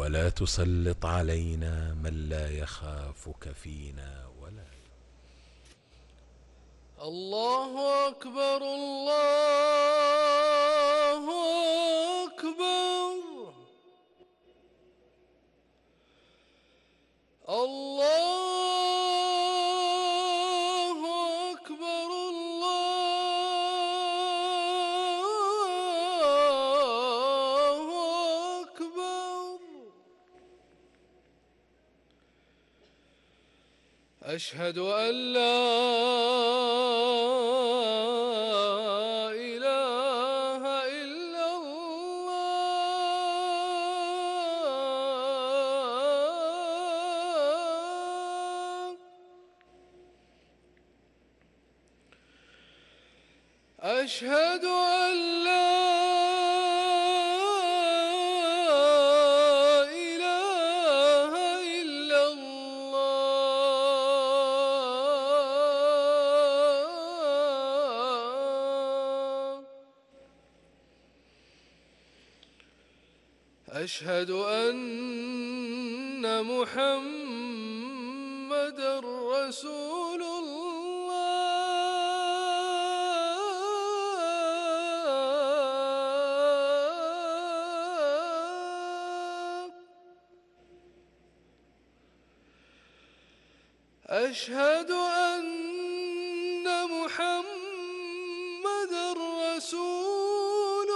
ولا تسلط علينا من لا يخافك فينا ولا. الله أكبر الله أكبر. الله أكبر الله أكبر. أشهد أن لا إله إلا الله. أشهد أن لا إله إلا الله. أشهد أن محمدًا رسول الله. أشهد أن محمدًا رسول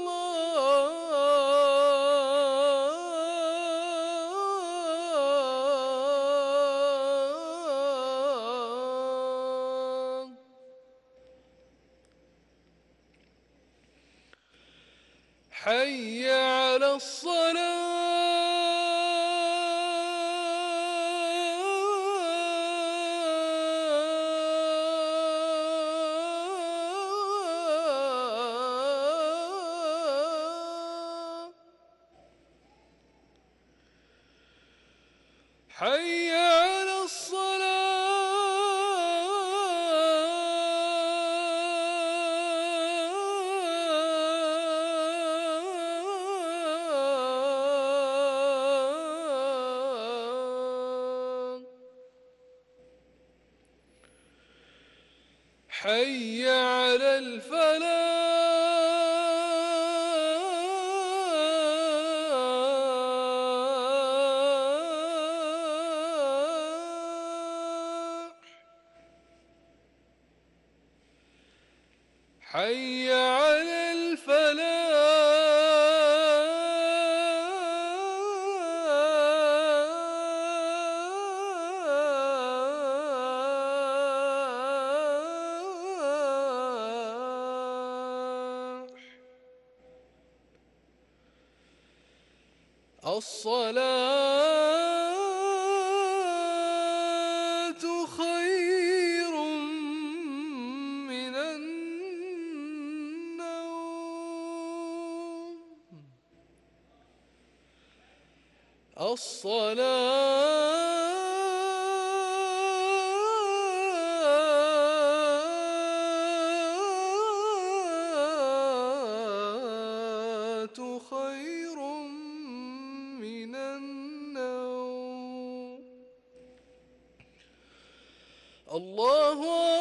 الله. حي على الصلاة. حي على الصلاة. حي على الفلاح. حي على الفلاح. الصلاة خير من النوم. الصلاة خير من النوم. الله